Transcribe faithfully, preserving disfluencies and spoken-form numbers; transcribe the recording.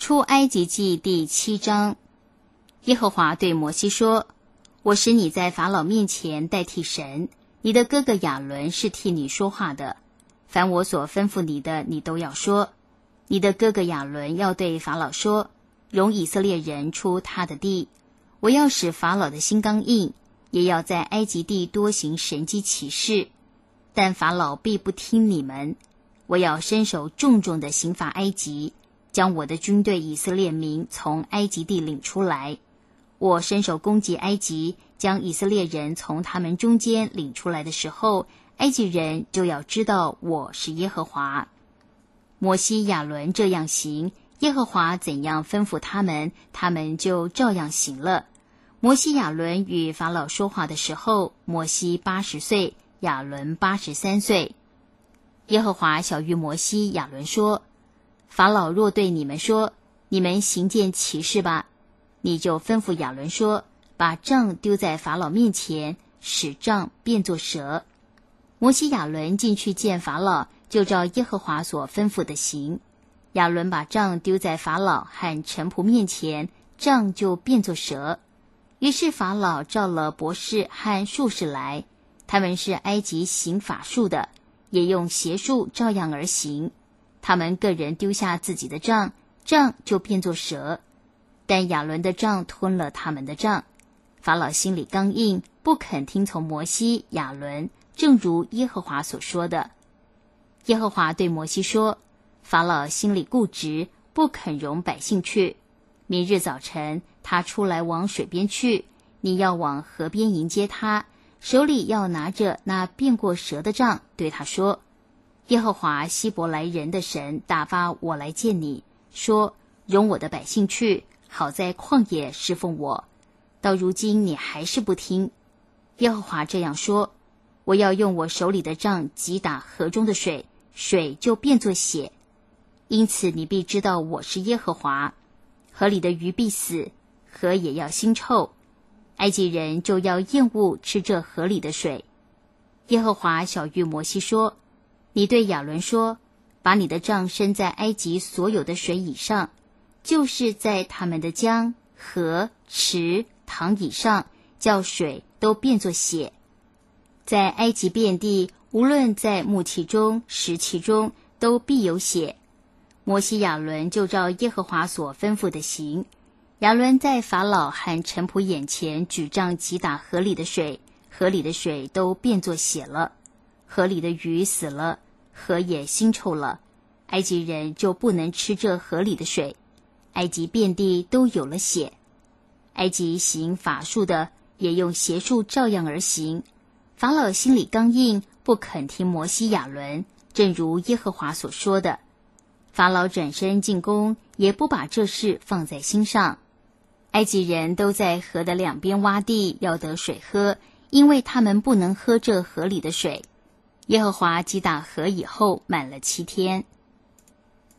出埃及记第七章。耶和华对摩西说：我使你在法老面前代替神，你的哥哥亚伦是替你说话的。凡我所吩咐你的，你都要说。你的哥哥亚伦要对法老说：容以色列人出他的地。我要使法老的心刚硬，也要在埃及地多行神迹奇事。但法老必不听你们。我要伸手重重地刑罚埃及，将我的军队以色列民从埃及地领出来。我伸手攻击埃及，将以色列人从他们中间领出来的时候，埃及人就要知道我是耶和华。摩西亚伦这样行，耶和华怎样吩咐他们，他们就照样行了。摩西亚伦与法老说话的时候，摩西八十岁，亚伦八十三岁。耶和华晓谕摩西亚伦说：法老若对你们说，你们行件奇事吧，你就吩咐亚伦说，把杖丢在法老面前，使杖变作蛇。摩西亚伦进去见法老，就照耶和华所吩咐的行。亚伦把杖丢在法老和臣仆面前，杖就变作蛇。于是法老召了博士和术士来，他们是埃及行法术的，也用邪术照样而行。他们个人丢下自己的杖，杖就变作蛇。但亚伦的杖吞了他们的杖。法老心里刚硬，不肯听从摩西、亚伦，正如耶和华所说的。耶和华对摩西说：法老心里固执，不肯容百姓去。明日早晨，他出来往水边去，你要往河边迎接他，手里要拿着那变过蛇的杖，对他说：耶和华希伯来人的神打发我来见你，说：容我的百姓去，好在旷野侍奉我。到如今你还是不听。耶和华这样说：我要用我手里的杖击打河中的水，水就变作血。因此你必知道我是耶和华。河里的鱼必死，河也要腥臭，埃及人就要厌恶吃这河里的水。耶和华晓谕摩西说：你对亚伦说，把你的杖伸在埃及所有的水以上，就是在他们的江、河、池、塘以上，叫水都变作血。在埃及遍地，无论在木器中、石器中，都必有血。摩西亚伦就照耶和华所吩咐的行。亚伦在法老和臣仆眼前举杖击打河里的水，河里的水都变作血了。河里的鱼死了，河也腥臭了，埃及人就不能吃这河里的水。埃及遍地都有了血。埃及行法术的也用邪术照样而行。法老心里刚硬，不肯听摩西亚伦，正如耶和华所说的。法老转身进宫，也不把这事放在心上。埃及人都在河的两边洼地，要得水喝，因为他们不能喝这河里的水。耶和华击打河以后，满了七天。